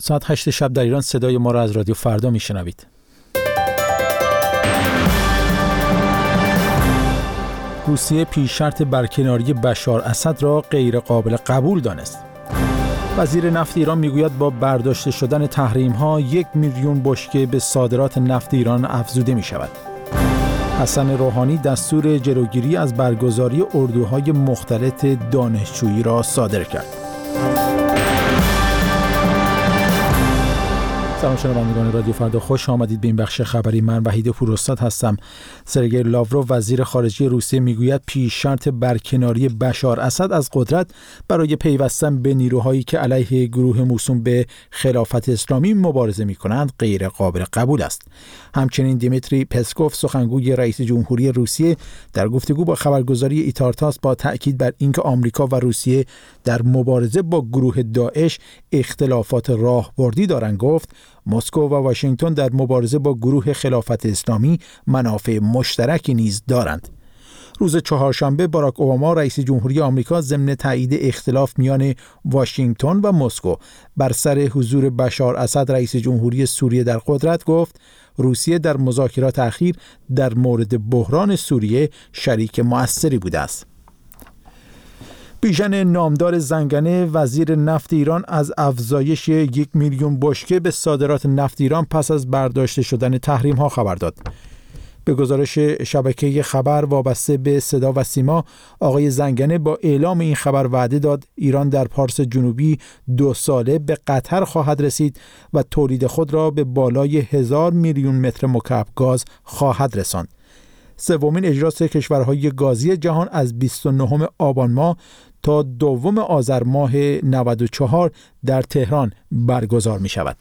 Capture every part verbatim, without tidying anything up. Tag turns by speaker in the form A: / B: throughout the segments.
A: ساعت هشت شب در ایران صدای ما را از رادیو فردا میشنوید. روسیه پیش شرط برکناری بشار اسد را غیر قابل قبول دانست. وزیر نفت ایران میگوید با برداشته شدن تحریم ها یک میلیون بشکه به صادرات نفت ایران افزوده می شود. حسن روحانی دستور جلوگیری از برگزاری اردوهای مختلط دانشجویی را صادر کرد. سلام شنوندگان رادیو فردا، خوش آمدید به این بخش خبری. من وحید پوراستاد هستم. سرگئی لاوروف وزیر خارجه روسیه میگوید پیش شرط برکناری بشار اسد از قدرت برای پیوستن به نیروهایی که علیه گروه موسوم به خلافت اسلامی مبارزه میکنند غیر قابل قبول است. همچنین دیمیتری پسکوف سخنگوی رئیس جمهوری روسیه در گفتگو با خبرگزاری ایتارتاس با تأکید بر اینکه آمریکا و روسیه در مبارزه با گروه داعش اختلافات راهبردی دارند گفت مسکو و واشنگتن در مبارزه با گروه خلافت اسلامی منافع مشترکی نیز دارند. روز چهارشنبه باراک اوباما رئیس جمهوری آمریکا ضمن تایید اختلاف میان واشنگتن و مسکو بر سر حضور بشار اسد رئیس جمهوری سوریه در قدرت گفت روسیه در مذاکرات اخیر در مورد بحران سوریه شریک مؤثری بوده است. بیژن نامدار زنگنه وزیر نفت ایران از افزایش یک میلیون بشکه به صادرات نفت ایران پس از برداشته شدن تحریم ها خبر داد. به گزارش شبکه خبر وابسته به صدا و سیما، آقای زنگنه با اعلام این خبر وعده داد ایران در پارس جنوبی دو ساله به قطر خواهد رسید و تولید خود را به بالای هزار میلیون متر مکعب گاز خواهد رساند. سومین اجلاس کشورهای گازی جهان از بیست و نهم آبان ماه تا دوم آذر ماه نود و چهار در تهران برگزار می شود.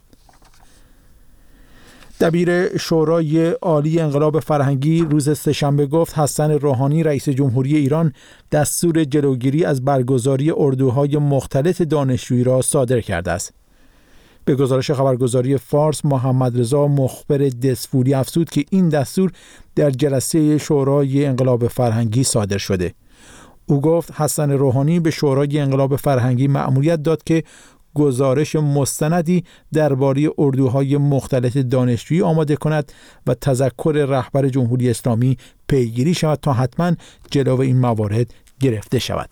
A: دبیر شورای عالی انقلاب فرهنگی روز سه‌شنبه گفت حسن روحانی رئیس جمهوری ایران دستور جلوگیری از برگزاری اردوهای مختلط دانشجویی را صادر کرده است. به گزارش خبرگزاری فارس، محمد رضا مخبر دسفولی افزود که این دستور در جلسه شورای انقلاب فرهنگی صادر شده. او گفت حسن روحانی به شورای انقلاب فرهنگی مأموریت داد که گزارش مستندی درباره اردوهای مختلط دانشجویی آماده کند و تذکر رهبر جمهوری اسلامی پیگیری شود تا حتما جلو این موارد گرفته شود.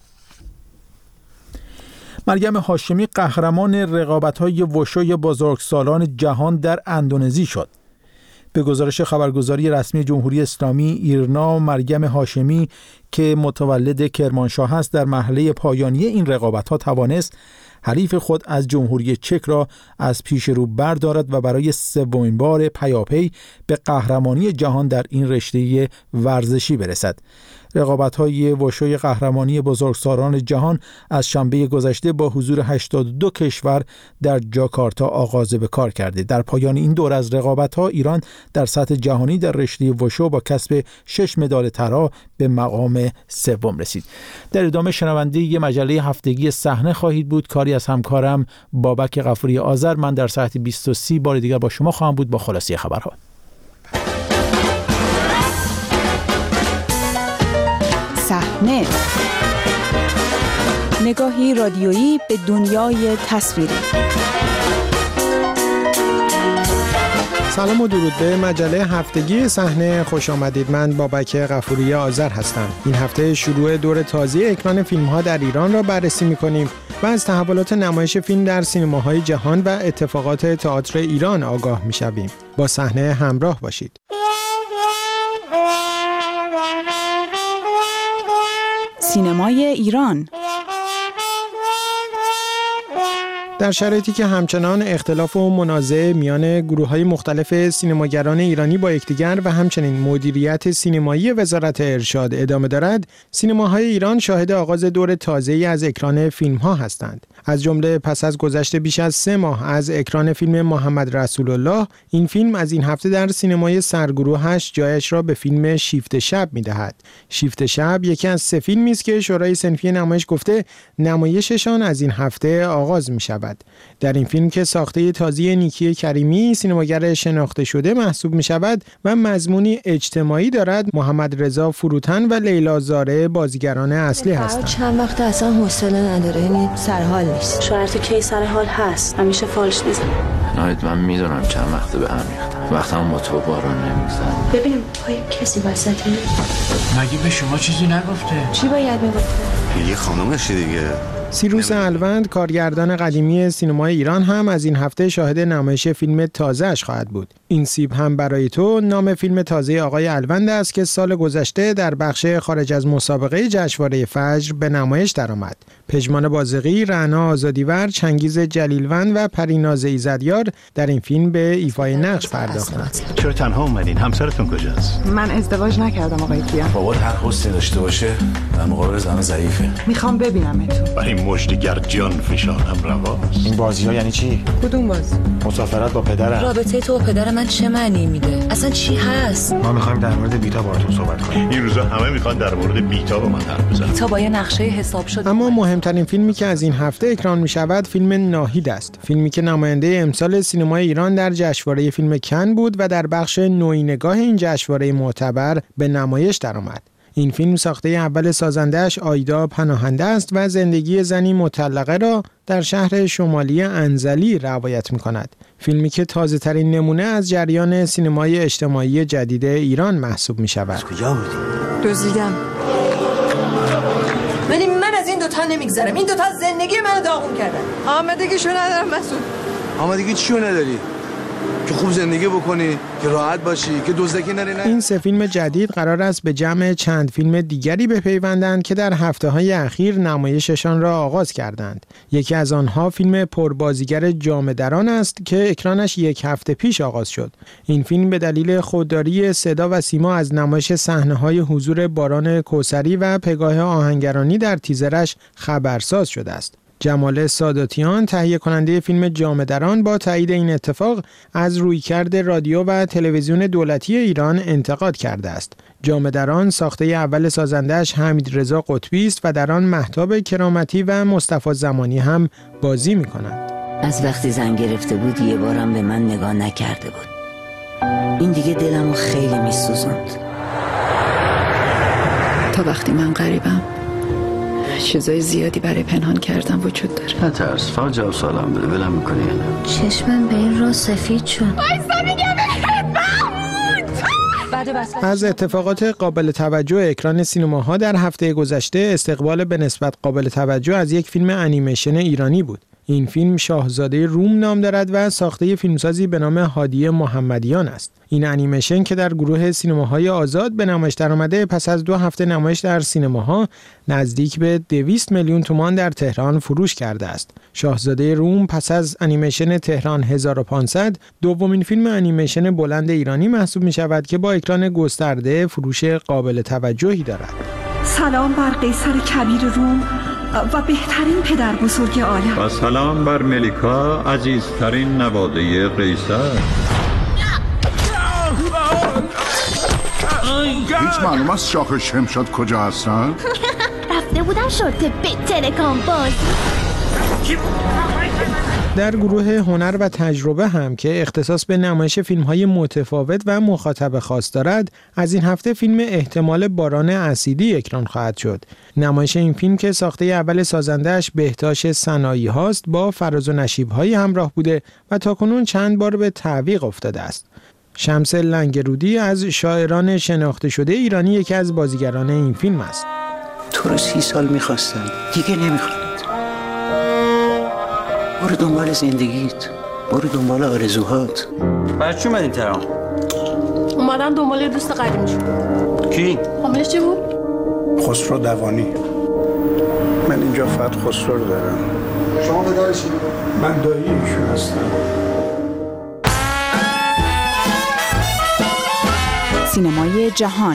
A: مریم هاشمی قهرمان رقابت‌های وشوی بزرگسالان جهان در اندونزی شد. به گزارش خبرگزاری رسمی جمهوری اسلامی، ایرنا مریم هاشمی که متولد کرمانشاه است در مرحله پایانی این رقابت‌ها توانست حریف خود از جمهوری چک را از پیش رو بردارد و برای سومین بار پیاپی به قهرمانی جهان در این رشته ورزشی برسد. رقابت‌های وشوی قهرمانی بزرگسالان جهان از شنبه گذشته با حضور هشتاد و دو کشور در جاکارتا آغاز به کار کرده. در پایان این دور از رقابت‌ها ایران در سطح جهانی در رشته وشو با کسب شش مدال طلا به مقام سوم رسید. در ادامه شنونده مجله هفتگی صحنه خواهید بود. کاری از همکارم بابک غفوری آذر. من در ساعت بیست و سی بار دیگر با شما خواهم بود با خلاصه خبرها.
B: صحنه، نگاهی رادیویی به دنیای تصویری.
C: سلام و درود به مجله هفتگی صحنه خوش آمدید. من بابک غفوری آذر هستم. این هفته شروع دور تازه اکران فیلم‌ها در ایران را بررسی می‌کنیم و از تحولات نمایش فیلم در سینماهای جهان و اتفاقات تئاتر ایران آگاه می‌شویم. با صحنه همراه باشید.
B: سینمای ایران
C: در شرایطی که همچنان اختلاف و منازعه میان گروه‌های مختلف سینماگران ایرانی با یکدیگر و همچنین مدیریت سینمایی وزارت ارشاد ادامه دارد، سینماهای ایران شاهد آغاز دور تازه‌ای از اکران فیلم‌ها هستند. از جمله پس از گذشت بیش از سه ماه از اکران فیلم محمد رسول الله، این فیلم از این هفته در سینمای سرگروهش جایش را به فیلم شیفت شب می‌دهد. شیفت شب یکی از سه فیلمی است که شورای صنفی نمایش گفته نمایششان از این هفته آغاز می‌شود. شود. در این فیلم که ساخته تازی نیکی کریمی، سینماگر شناخته شده محسوب می شود و مضمونی اجتماعی دارد، محمد رضا فروتن و لیلا زاره بازیگران اصلی هستند.
D: چند وقت اصلا حوصله نداره، یعنی سرحال نیست.
E: شاید تو کی سرحال هست، همیشه فالش نیست.
F: ناید من میدونم چند وقته به هم ریختم، وقتم با تو بارون نمیگذره.
E: ببینیم پای کسی وسطه.
G: مگه به شما چیزی نگفته؟
D: چی باید میگفته؟
H: یه خانومشه دیگه.
C: سیروس الوند، کارگردان قدیمی سینمای ایران، هم از این هفته شاهد نمایش فیلم تازه‌اش خواهد بود. این سیب هم برای تو نام فیلم تازه آقای الوند است که سال گذشته در بخش خارج از مسابقه جشنواره فجر به نمایش درآمد. پژمان بازقی، رعنا آزادیور، چنگیز جلیلوند و پریناز ایزدیار در این فیلم به ایفای نقش پرداختند.
I: چرا تنها اومدین؟ همسرتون کجاست؟
J: من ازدواج نکردم آقای کیا.
F: بابا هر حسنی داشته باشه در مقابل زن ضعیفه.
J: میخوام ببینمتون.
I: برای مژدگر جان فشارم رواست.
G: این بازی‌ها یعنی چی؟
J: کدوم بازی؟
G: مسافرت با پدرم.
D: رابطه تو و پدر من چه معنی میده؟ اصلا چی هست؟
G: ما میخوایم در مورد بیتا باهاتون صحبت کنیم.
I: این روزا همه میخوان در مورد بیتا با من حرف بزنن.
D: بیتا با یه نقشه حساب شده.
C: اما مهمترین فیلمی که از این هفته اکران میشود فیلم ناهید است. فیلمی که نماینده امسال سینمای ایران در جشنواره فیلم کن بود و در بخش نوینگاه این جشنواره معتبر به نمایش درآمد. این فیلم ساخته اول سازنده‌اش آیدا پناهنده است و زندگی زنی مطلقه را در شهر شمالی انزلی روایت می‌کند. فیلمی که تازه‌ترین نمونه از جریان سینمای اجتماعی جدید ایران محسوب می‌شود.
H: کجا بودی؟
J: دزدیدم.
K: ولی من از این دوتا نمیگذرم. این دوتا زندگی منو داغون کردن.
J: آمدگیشو ندارم مسعود.
H: آمدگی چیو نداری؟ که خوب زندگی بکنی، که راحت باشی، که دزدکی نری. نه
C: این سه فیلم جدید قرار است به جمع چند فیلم دیگری بپیوندند که در هفته‌های اخیر نمایششان را آغاز کردند. یکی از آنها فیلم پربازیگر جامه دران است که اکرانش یک هفته پیش آغاز شد. این فیلم به دلیل خودداری صدا و سیما از نمایش صحنه‌های حضور باران کوثری و پگاه آهنگرانی در تیزرش خبرساز شده است. جمال ساداتیان، تهیه کننده فیلم جامه دران، با تایید این اتفاق از رویکرد رادیو و تلویزیون دولتی ایران انتقاد کرده است. جامه دران ساخته اول سازنده‌اش حمیدرضا قطبی است و در آن مهتاب کرامتی و مصطفی زمانی هم بازی می‌کنند.
L: از وقتی زن گرفته بود یه بارم به من نگاه نکرده بود. این دیگه دلمو خیلی می‌سوزوند.
J: تا وقتی من غریبم چیزای زیادی برای پنهان کردن وجود داره.
F: نترس، فقط جواب سوالم بده. ولم میکنی یا نه؟
D: چشمم به این رو سفید شد.
C: از اتفاقات قابل توجه اکران سینماها در هفته گذشته استقبال به نسبت قابل توجه از یک فیلم انیمیشن ایرانی بود. این فیلم شاهزاده روم نام دارد و ساخته فیلمسازی به نام هادی محمدیان است. این انیمیشن که در گروه سینماهای آزاد به نمایش درآمده، پس از دو هفته نمایش در سینماها نزدیک به دویست میلیون تومان در تهران فروش کرده است. شاهزاده روم پس از انیمیشن تهران هزار و پانصد دومین فیلم انیمیشن بلند ایرانی محسوب می شود که با اکران گسترده فروش قابل توجهی دارد.
M: سلام بر قیصر کبیر روم و بهترین پدر بزرگ عالم.
N: و سلام بر ملیکا، عزیزترین نواده قیصر.
O: هیچ معلوم است شاخ شمشاد کجا هستن؟
P: رفته بودن شرطه به تلکام باز.
C: در گروه هنر و تجربه هم که اختصاص به نمایش فیلم‌های متفاوت و مخاطب خاص دارد، از این هفته فیلم احتمال باران اسیدی اکران خواهد شد. نمایش این فیلم که ساخته اول سازنده‌اش بهتاش صناعی هاست، با فراز و نشیب‌هایی همراه بوده و تاکنون چند بار به تعویق افتاده است. شمس لنگرودی از شاعران شناخته شده ایرانی یکی از بازیگران این فیلم است.
Q: تو رو سی سال می‌خواستم، دیگه نمی‌خوام. برو دنبال زندگیت، برو دنبال آرزوهات.
G: برای چی اومدین تهران؟
E: اومدن دنبال دوست قدیمیشون.
G: کی؟
E: حاملش چی بود؟
O: خسرو دوانی. من اینجا فقط خسرو رو دارم.
H: شما پدرشی؟
O: من دایی ایشون هستم.
B: سینمای جهان.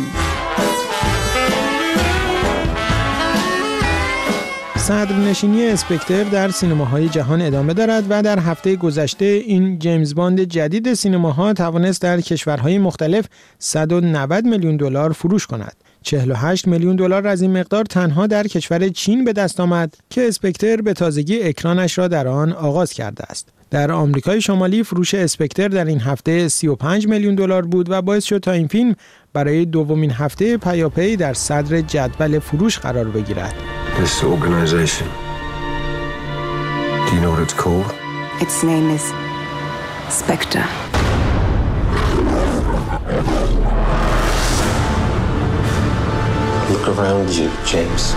C: صدرنشینی اسپکتر در سینماهای جهان ادامه دارد و در هفته گذشته این جیمز باند جدید سینماها توانست در کشورهای مختلف صد و نود میلیون دلار فروش کند. چهل و هشت میلیون دلار از این مقدار تنها در کشور چین به دست آمد که اسپکتر به تازگی اکرانش را در آن آغاز کرده است. در آمریکای شمالی فروش اسپکتر در این هفته سی و پنج میلیون دلار بود و باعث شد تا این فیلم برای دومین هفته پیاپی در صدر جدول فروش قرار بگیرد.
R: This organization. Do you know what it's called?
S: Its name is Spectre.
R: Look around you, James.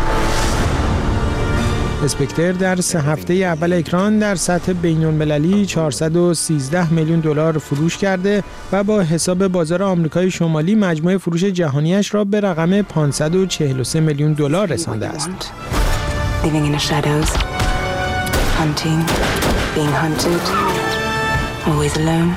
C: اسپکتر در سه هفته اول اکران در سطح بین‌المللی چهارصد و سیزده میلیون دلار فروش کرده و با حساب بازار آمریکای شمالی مجموع فروش جهانیش را به رقم پانصد و چهل و سه میلیون دلار رسانده است.
S: Living in the shadows, hunting, being hunted, always alone.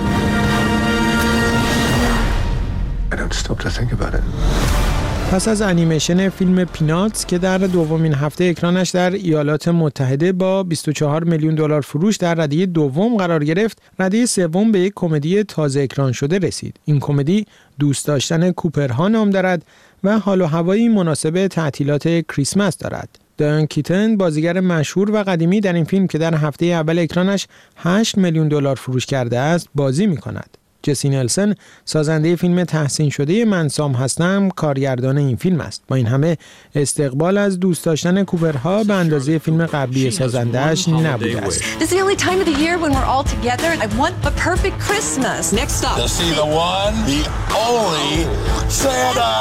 R: I don't stop to think about it.
C: پس از انیمیشن فیلم پیناتس که در دومین هفته اکرانش در ایالات متحده با بیست و چهار میلیون دلار فروش در رده دوم قرار گرفت، رده سوم به یک کمدی تازه اکران شده رسید. این کمدی دوست داشتن کوپرها نام دارد و حال و هوایی مناسب تعطیلات کریسمس دارد. دایان کیتن بازیگر مشهور و قدیمی در این فیلم که در هفته اول اکرانش هشت میلیون دلار فروش کرده است بازی می‌کند. جسی نلسن سازنده فیلم تحسین شده من سام هستم کارگردان این فیلم است. با این همه استقبال از دوست داشتن کوپرها به اندازه فیلم قبلی سازنده‌اش نبوده است.
K: This is the only time of the year when we're all together. I want a perfect Christmas. Next stop.
T: To see the one, the only Santa.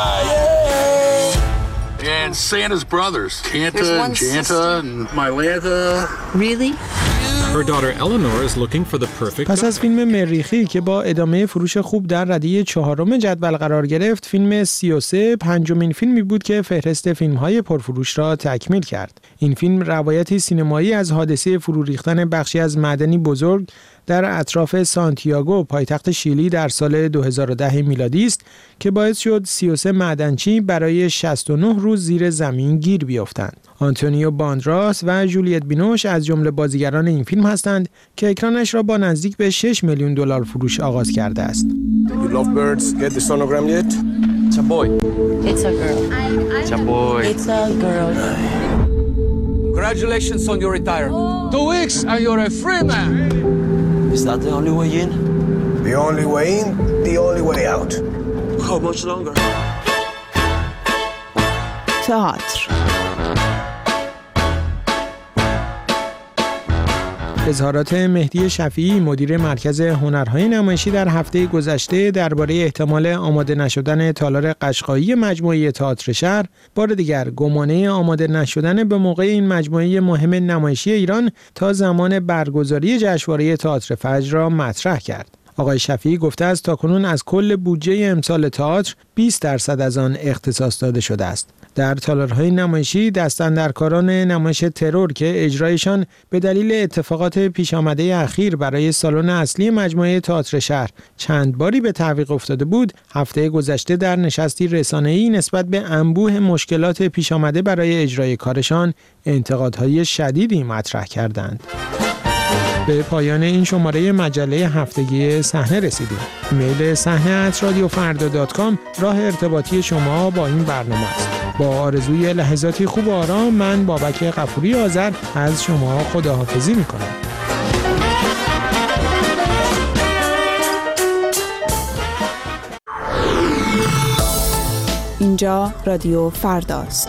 T: And Santa's brothers, Kanta and Janta and Mylanta.
K: Really?
U: Her daughter Eleanor is looking for the perfect.
C: پس از فیلم مریخی که با ادامه فروش خوب در رده چهارم جدول قرار گرفت، فیلم سی و سه پنجمین فیلمی بود که فهرست فیلم‌های پرفروش را تکمیل کرد. این فیلم روایتی سینمایی از حادثه فرو ریختن بخشی از معدنی بزرگ در اطراف سانتیاگو پایتخت شیلی در سال دو هزار و ده میلادی است که باعث شد سی و سه معدنچی برای شصت و نه روز زیر زمین گیر بیفتند. آنتونیو باندراس و جولیت بینوش از جمله بازیگران این فیلم هستند که اکرانش را با نزدیک به شش میلیون دلار فروش آغاز کرده است.
R: You love birds. Get the sonogram yet?
D: It's a boy. It's a girl.
F: It's a boy.
D: It's a girl.
V: Congratulations on your retirement. Two weeks and you're a free man.
F: Is that the only way in?
R: The only way in, the only way out.
F: How much longer?
B: تئاتر.
C: اظهارات مهدی شفیعی مدیر مرکز هنرهای نمایشی در هفته گذشته درباره احتمال آماده نشدن تالار قشقایی مجموعه تئاتر شهر بار دیگر گمانه آماده نشدن به موقع این مجموعه مهم نمایشی ایران تا زمان برگزاری جشنواره تئاتر فجر را مطرح کرد. آقای شفیعی گفته است تاکنون از کل بودجه امسال تئاتر بیست درصد از آن اختصاص داده شده است. در تالارهای نمایشی دستاندرکاران نمایش ترور که اجرایشان به دلیل اتفاقات پیش آمده اخیر برای سالن اصلی مجموعه تئاتر شهر چند باری به تعویق افتاده بود، هفته گذشته در نشستی رسانه‌ای نسبت به انبوه مشکلات پیش آمده برای اجرای کارشان انتقادهای شدیدی مطرح کردند. به پایان این شماره مجله هفتگی صحنه رسیدیم. ایمیل صحنه ات رادیو فردا دات کام راه ارتباطی شما با این برنامه است. با آرزوی لحظاتی خوب و آرام من بابک غفوری آذر از شما خداحافظی می‌کنم.
B: اینجا رادیو فرداست.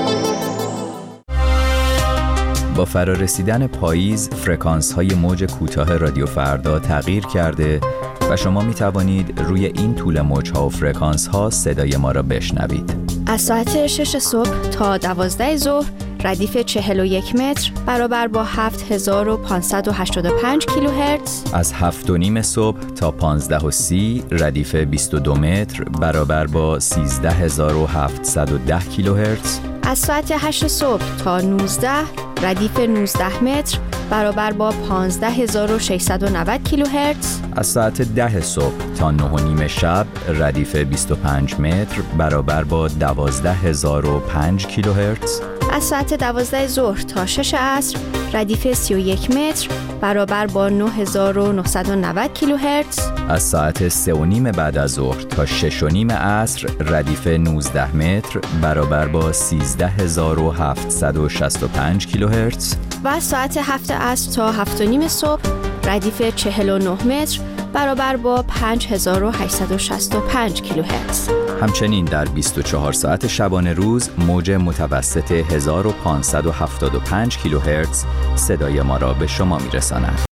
W: با فرارسیدن پاییز فرکانس‌های موج کوتاه رادیو فردا تغییر کرده و شما می توانید روی این طول موج‌ها و فرکانس‌ها صدای ما را بشنوید.
P: از ساعت شش صبح تا دوازده ظهر ردیف چهل و یک متر برابر با هفت هزار و پانصد و هشتاد و پنج کیلوهرتز.
W: از هفت و نیم صبح تا پانزده و سی ردیف بیست و دو متر برابر با سیزده هزار و هفتصد و ده کیلوهرتز.
P: از ساعت هشت صبح تا نوزده ردیف نوزده متر برابر با پانزده هزار و ششصد و نود کیلوهرتز.
W: از ساعت ده صبح تا نه و نیم شب ردیف بیست و پنج متر برابر با دوازده هزار و پنج کیلوهرتز.
P: از ساعت دوازده ظهر تا شش عصر ردیف سی و یک متر برابر با نه هزار و نهصد و نود کیلوهرتز.
W: از ساعت سه و نیم بعد از ظهر تا شش و نیم عصر ردیف نوزده متر برابر با سیزده هزار و هفتصد و شصت و پنج کیلوهرتز.
P: و از ساعت هفت عصر تا هفت و نیم صبح ردیف چهل و نه متر برابر با پنج هزار و هشتصد و شصت و پنج کیلوهرتز.
W: همچنین در بیست و چهار ساعت شبانه روز موج متوسط هزار و پانصد و هفتاد و پنج کیلوهرتز صدای ما را به شما میرساند.